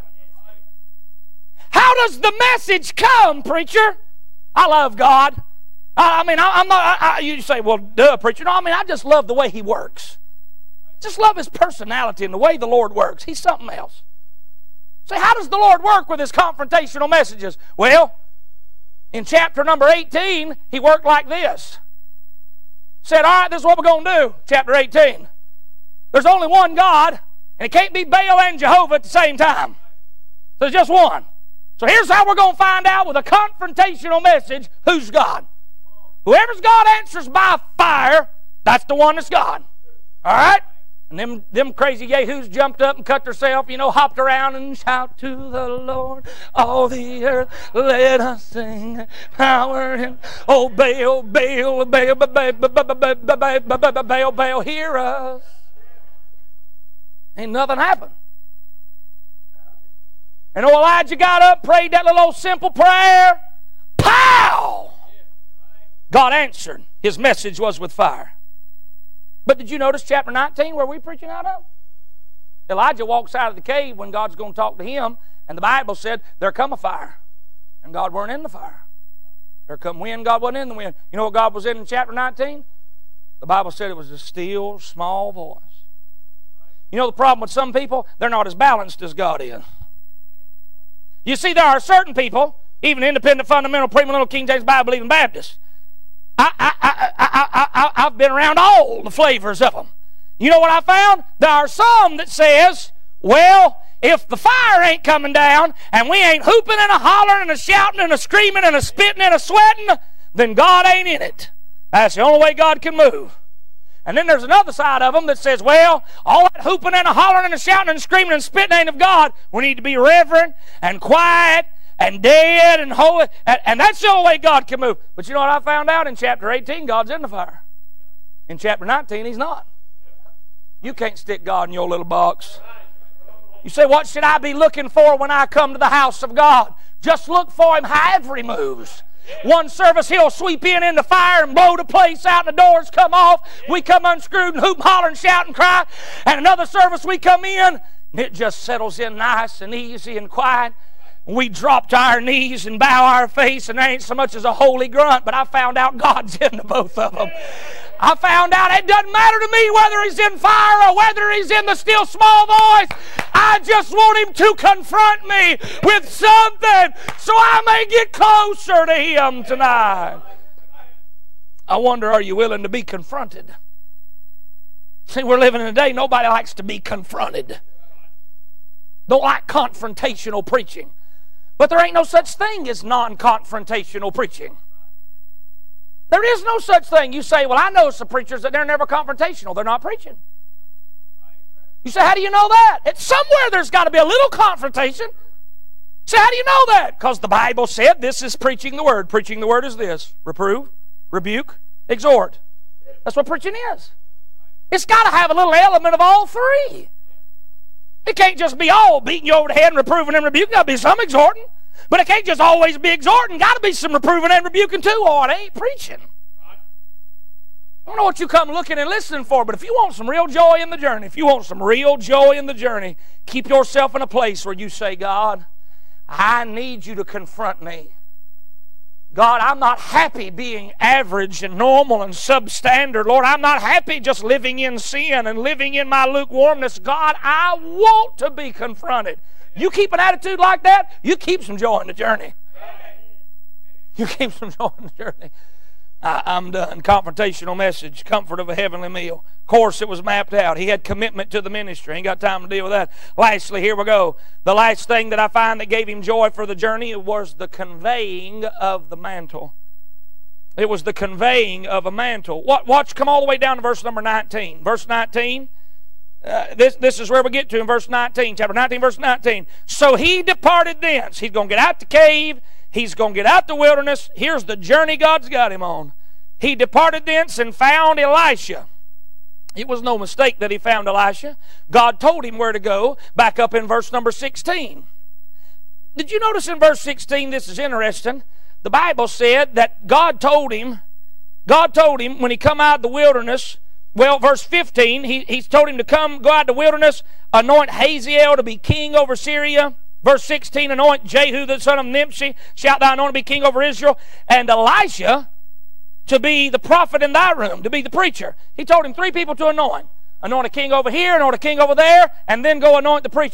How does the message come, preacher? I love God. I'm not, you say, well, duh, preacher. No, I just love the way He works. Just love His personality and the way the Lord works. He's something else. Say, how does the Lord work with His confrontational messages? Well, in chapter number 18, He worked like this. Said, all right, this is what we're going to do. Chapter 18. There's only one God, and it can't be Baal and Jehovah at the same time. So there's just one. So here's how we're going to find out with a confrontational message who's God. Whoever's God answers by fire, that's the one that's God. All right? And them crazy yahoos jumped up and cut themselves, hopped around and shout to the Lord, all the earth, let us sing power and oh Baal, Baal, Baal, Baal, Baal, hear us. Ain't nothing happened. And Elijah got up, prayed that little old simple prayer. Pow! God answered. His message was with fire. But did you notice chapter 19 where we're preaching out of? Elijah walks out of the cave when God's going to talk to him, and the Bible said, there come a fire. And God weren't in the fire. There come wind, God wasn't in the wind. You know what God was in chapter 19? The Bible said it was a still, small voice. You know the problem with some people? They're not as balanced as God is. You see, there are certain people, even independent, fundamental, premillennial, King James Bible believing Baptists. I've been around all the flavors of them. You know what I found? There are some that says, well, if the fire ain't coming down and we ain't hooping and a hollering and a shouting and a screaming and a spitting and a sweating, then God ain't in it. That's the only way God can move. And then there's another side of them that says, well, all that hooping and a hollering and a shouting and screaming and spitting ain't of God. We need to be reverent and quiet and dead and holy, and that's the only way God can move. But you know what I found out? In chapter 18, God's in the fire. In chapter 19, He's not. You can't stick God in your little box. You say, what should I be looking for when I come to the house of God? Just look for Him however He moves. One service He'll sweep in the fire and blow the place out and the doors come off. We come unscrewed and hoop and holler and shout and cry. And another service we come in and it just settles in nice and easy and quiet. We drop to our knees and bow our face, and there ain't so much as a holy grunt, but I found out God's into both of them. I found out it doesn't matter to me whether He's in fire or whether He's in the still small voice. I just want Him to confront me with something so I may get closer to Him tonight. I wonder, are you willing to be confronted? See, we're living in a day nobody likes to be confronted. Don't like confrontational preaching. But there ain't no such thing as non-confrontational preaching. There is no such thing. You say, well, I know some preachers that they're never confrontational. They're not preaching. You say, how do you know that? It's somewhere there's got to be a little confrontation. You say, how do you know that? Because the Bible said this is preaching the Word. Preaching the Word is this: reprove, rebuke, exhort. That's what preaching is. It's got to have a little element of all three. It can't just be all beating you over the head and reproving and rebuking. There'll be some exhorting. But it can't just always be exhorting. Got to be some reproving and rebuking too, or it ain't preaching. I don't know what you come looking and listening for, but if you want some real joy in the journey, keep yourself in a place where you say, God, I need you to confront me. God, I'm not happy being average and normal and substandard. Lord, I'm not happy just living in sin and living in my lukewarmness. God, I want to be confronted. You keep an attitude like that, you keep some joy in the journey. You keep some joy in the journey. I'm done. Confrontational message, comfort of a heavenly meal. Of course, it was mapped out. He had commitment to the ministry. Ain't got time to deal with that. Lastly, here we go. The last thing that I find that gave him joy for the journey was the conveying of the mantle. It was the conveying of a mantle. Watch, come all the way down to verse number 19. Verse 19. This is where we get to in verse 19. Chapter 19, verse 19. So he departed thence. He's going to get out the cave. He's going to get out the wilderness. Here's the journey God's got him on. He departed thence and found Elisha. It was no mistake that he found Elisha. God told him where to go. Back up in verse number 16. Did you notice in verse 16, this is interesting, the Bible said that God told him when he come out of the wilderness, well, verse 15, he's told him to go out of the wilderness, anoint Hazael to be king over Syria. Verse 16, anoint Jehu the son of Nimshi, shalt thou anoint to be king over Israel, and Elisha to be the prophet in thy room, to be the preacher. He told him 3 people to anoint. Anoint a king over here, anoint a king over there, and then go anoint the preacher.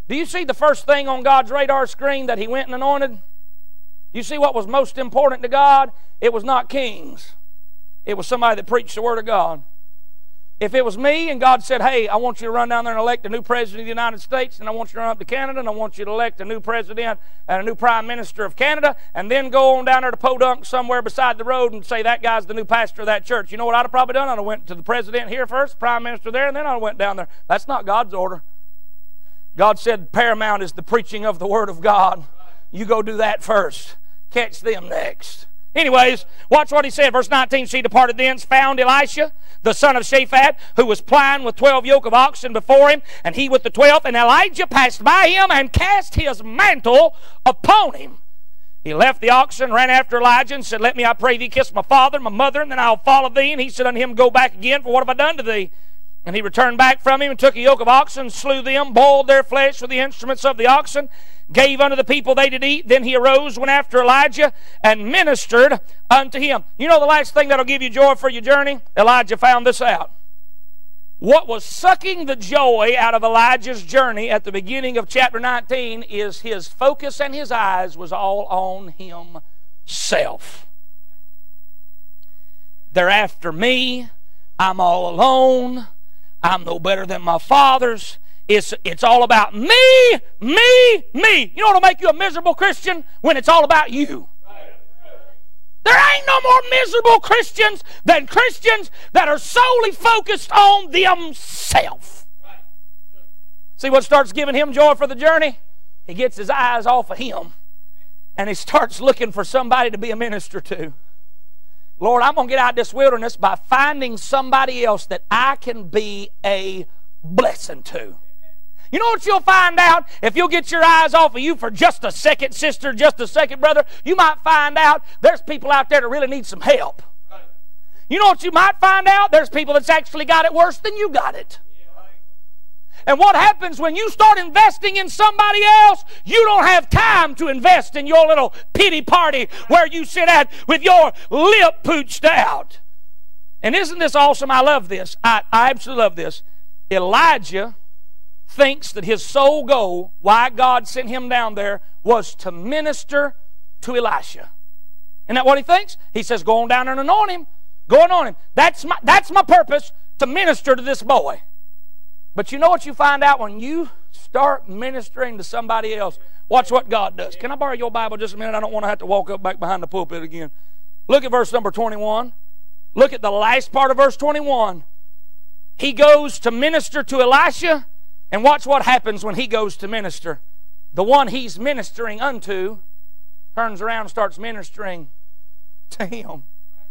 Do you see the first thing on God's radar screen that He went and anointed? You see what was most important to God? It was not kings. It was somebody that preached the Word of God. If it was me and God said, hey, I want you to run down there and elect a new president of the United States, and I want you to run up to Canada, and I want you to elect a new president and a new prime minister of Canada, and then go on down there to Podunk somewhere beside the road and say that guy's the new pastor of that church. You know what I'd have probably done? I'd have went to the president here first, prime minister there, and then I went down there. That's not God's order. God said paramount is the preaching of the Word of God. You go do that first. Catch them next. Anyways, watch what he said. Verse 19, she departed thence, found Elisha, the son of Shaphat, who was plying with 12 yoke of oxen before him, and he with the 12th. And Elijah passed by him and cast his mantle upon him. He left the oxen, ran after Elijah, and said, let me, I pray thee, kiss my father and my mother, and then I'll follow thee. And he said unto him, go back again, for what have I done to thee? And he returned back from him and took a yoke of oxen, slew them, boiled their flesh with the instruments of the oxen, gave unto the people they did eat. Then he arose, went after Elijah, and ministered unto him. You know the last thing that'll give you joy for your journey? Elijah found this out. What was sucking the joy out of Elijah's journey at the beginning of chapter 19 is his focus and his eyes was all on himself. They're after me. I'm all alone. I'm no better than my fathers. It's all about me, me, me. You know what'll make you a miserable Christian? When it's all about you. There ain't no more miserable Christians than Christians that are solely focused on themselves. See what starts giving him joy for the journey? He gets his eyes off of him and he starts looking for somebody to be a minister to. Lord, I'm going to get out of this wilderness by finding somebody else that I can be a blessing to. You know what you'll find out? If you'll get your eyes off of you for just a second, sister, just a second, brother, you might find out there's people out there that really need some help. You know what you might find out? There's people that's actually got it worse than you got it. And what happens when you start investing in somebody else? You don't have time to invest in your little pity party where you sit at with your lip pooched out. And isn't this awesome? I love this. I absolutely love this. Elijah thinks that his sole goal, why God sent him down there, was to minister to Elisha. Isn't that what he thinks? He says, go on down there and anoint him. Go and anoint him. That's my purpose, to minister to this boy. But you know what you find out when you start ministering to somebody else? Watch what God does. Can I borrow your Bible just a minute? I don't want to have to walk up back behind the pulpit again. Look at verse number 21. Look at the last part of verse 21. He goes to minister to Elisha, and watch what happens when he goes to minister. The one he's ministering unto turns around and starts ministering to him.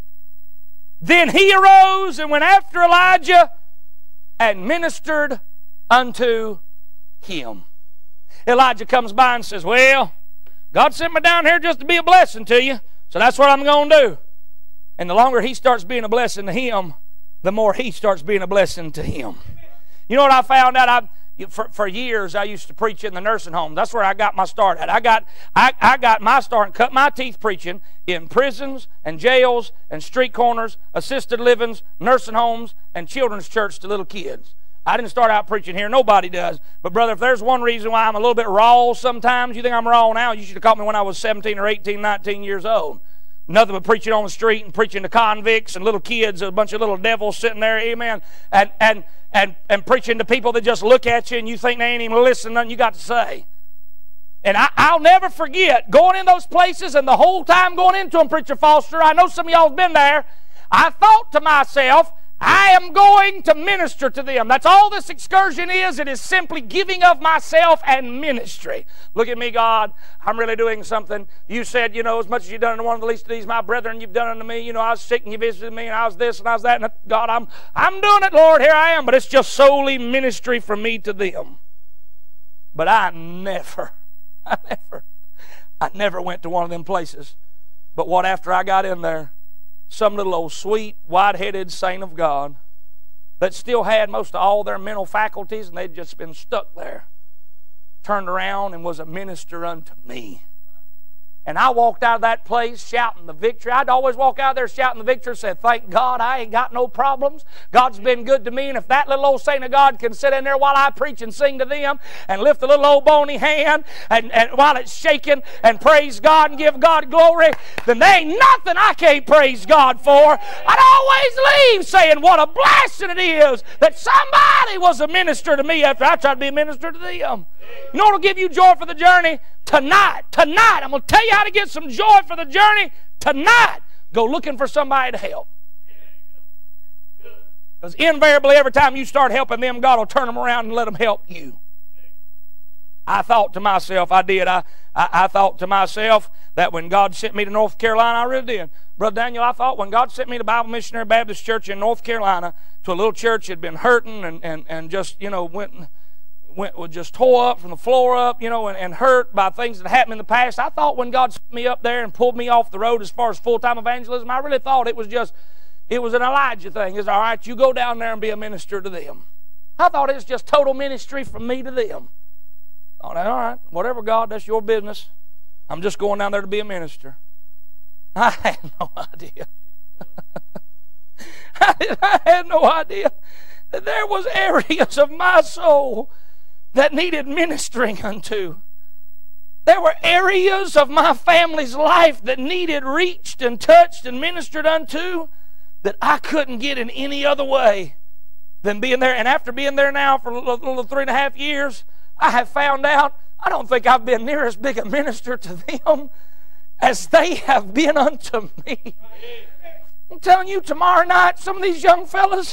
Then he arose and went after Elijah and ministered unto him. Elijah comes by and says, well, God sent me down here just to be a blessing to you, so that's what I'm going to do. And the longer he starts being a blessing to him, the more he starts being a blessing to him. You know what I found out? For years, I used to preach in the nursing home. That's where I got my start at. I got my start and cut my teeth preaching in prisons and jails and street corners, assisted livings, nursing homes, and children's church to little kids. I didn't start out preaching here. Nobody does. But, brother, if there's one reason why I'm a little bit raw sometimes, you think I'm raw now, you should have caught me when I was 17 or 18, 19 years old. Nothing but preaching on the street and preaching to convicts and little kids, a bunch of little devils sitting there, amen, and preaching to people that just look at you and you think they ain't even listening to nothing you got to say. And I'll never forget going in those places, and the whole time going into them, Preacher Foster, I know some of y'all have been there, I thought to myself, I am going to minister to them. That's all this excursion is. It is simply giving of myself and ministry. Look at me, God. I'm really doing something. You said, as much as you've done unto one of the least of these, my brethren, you've done unto me. I was sick and you visited me, and I was this and I was that. And God, I'm doing it, Lord. Here I am. But it's just solely ministry from me to them. But I never went to one of them places. But what after I got in there? Some little old sweet, white-headed saint of God that still had most of all their mental faculties, and they'd just been stuck there, turned around and was a minister unto me. And I walked out of that place shouting the victory. I'd always walk out there shouting the victory and say, thank God I ain't got no problems. God's been good to me. And if that little old saint of God can sit in there while I preach and sing to them and lift a little old bony hand and while it's shaking and praise God and give God glory, then there ain't nothing I can't praise God for. I'd always leave saying what a blessing it is that somebody was a minister to me after I tried to be a minister to them. You know what will give you joy for the journey? Tonight, I'm going to tell you how to get some joy for the journey. Tonight, go looking for somebody to help. Because invariably, every time you start helping them, God will turn them around and let them help you. I thought to myself, I thought to myself that when God sent me to North Carolina, I really did. Brother Daniel, I thought when God sent me to Bible Missionary Baptist Church in North Carolina, to a little church that had been hurting and just, was just tore up from the floor up, and hurt by things that happened in the past. I thought when God sent me up there and pulled me off the road as far as full-time evangelism, I really thought it was an Elijah thing. It's all right, you go down there and be a minister to them. I thought it was just total ministry from me to them. I thought, all right, whatever, God, that's your business. I'm just going down there to be a minister. I had no idea. I had no idea that there was areas of my soul that needed ministering unto. There were areas of my family's life that needed reached and touched and ministered unto that I couldn't get in any other way than being there. And after being there now for a little 3.5 years, I have found out I don't think I've been near as big a minister to them as they have been unto me. I'm telling you, tomorrow night, some of these young fellas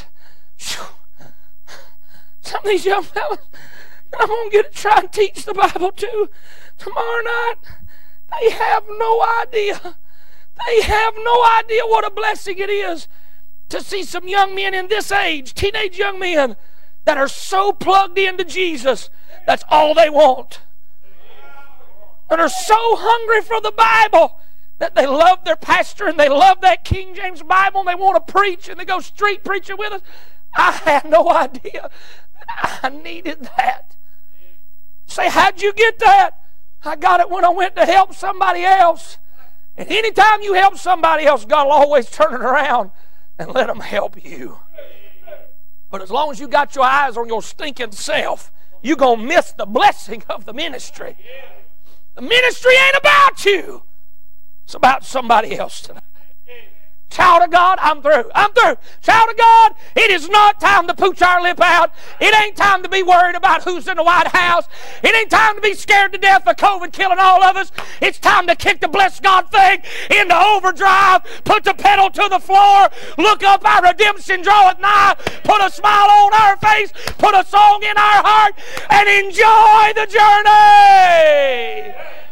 that I'm going to get to try and teach the Bible to tomorrow night, they have no idea. They have no idea what a blessing it is to see some young men in this age, teenage young men, that are so plugged into Jesus, that's all they want. That are so hungry for the Bible that they love their pastor and they love that King James Bible and they want to preach and they go street preaching with us. I had no idea that I needed that. Say, how'd you get that? I got it when I went to help somebody else. And anytime you help somebody else, God will always turn it around and let them help you. But as long as you got your eyes on your stinking self, you're going to miss the blessing of the ministry. The ministry ain't about you. It's about somebody else tonight. Child of God, I'm through. Child of God, it is not time to pooch our lip out. It ain't time to be worried about who's in the White House. It ain't time to be scared to death of COVID killing all of us. It's time to kick the bless God thing into overdrive, put the pedal to the floor, look up, our redemption draweth nigh, put a smile on our face, put a song in our heart, and enjoy the journey.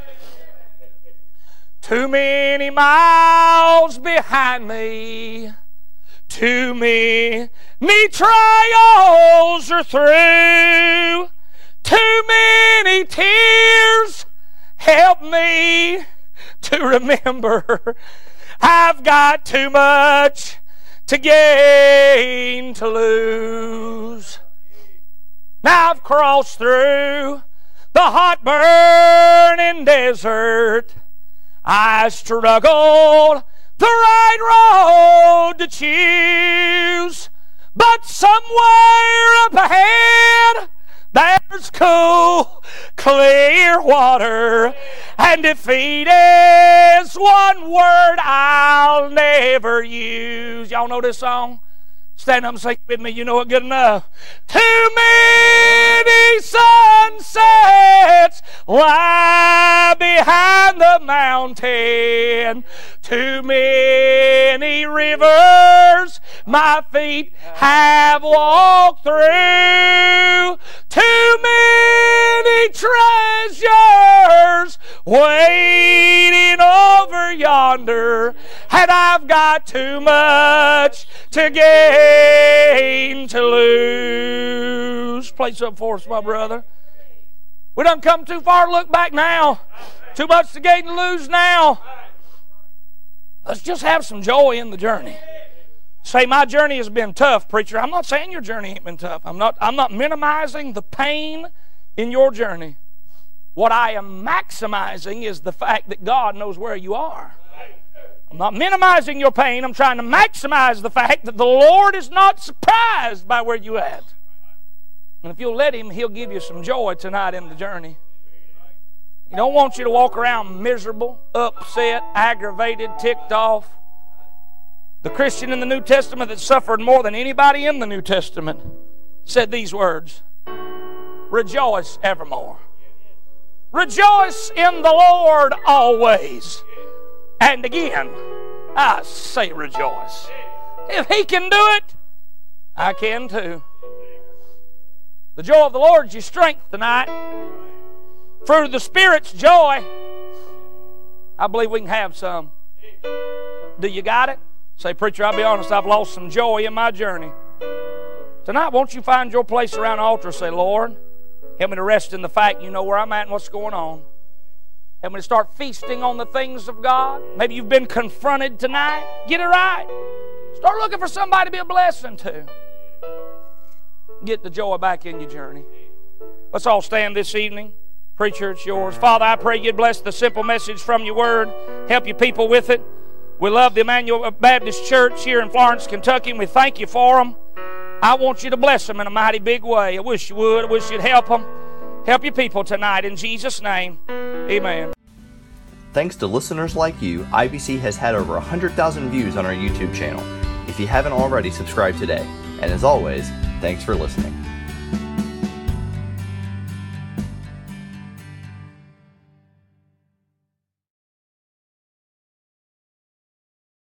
Too many miles behind me, too many trials are through, too many tears help me to remember I've got too much to gain to lose. Now I've crossed through the hot burning desert. I struggled the right road to choose, but somewhere up ahead there's cool, clear water, and defeat is one word I'll never use. Y'all know this song? Stand up and sing with me. You know it good enough. Too many sunsets lie behind the mountain. Too many rivers my feet have walked through. Too many treasures waiting over yonder, and I've got too much to gain to lose. Play something for us, my brother. We done come too far to look back now. Too much to gain to lose now. Let's just have some joy in the journey. Say, my journey has been tough, preacher. I'm not saying your journey ain't been tough. I'm not minimizing the pain in your journey. What I am maximizing is the fact that God knows where you are. I'm not minimizing your pain. I'm trying to maximize the fact that the Lord is not surprised by where you're at. And if you'll let Him, He'll give you some joy tonight in the journey. He don't want you to walk around miserable, upset, aggravated, ticked off. The Christian in the New Testament that suffered more than anybody in the New Testament said these words, rejoice evermore. Rejoice in the Lord always. And again, I say rejoice. If He can do it, I can too. The joy of the Lord is your strength tonight. Fruit of the Spirit's joy. I believe we can have some. Do you got it? Say, preacher, I'll be honest, I've lost some joy in my journey. Tonight, won't you find your place around the altar and say, Lord, help me to rest in the fact you know where I'm at and what's going on. Help me to start feasting on the things of God. Maybe you've been confronted tonight. Get it right. Start looking for somebody to be a blessing to. Get the joy back in your journey. Let's all stand this evening. Preacher, it's yours. Father, I pray you'd bless the simple message from your word. Help your people with it. We love the Emmanuel Baptist Church here in Florence, Kentucky, and we thank you for them. I want you to bless them in a mighty big way. I wish you would. I wish you'd help them. Help your people tonight. In Jesus' name, amen. Thanks to listeners like you, IBC has had over 100,000 views on our YouTube channel. If you haven't already, subscribe today. And as always, thanks for listening.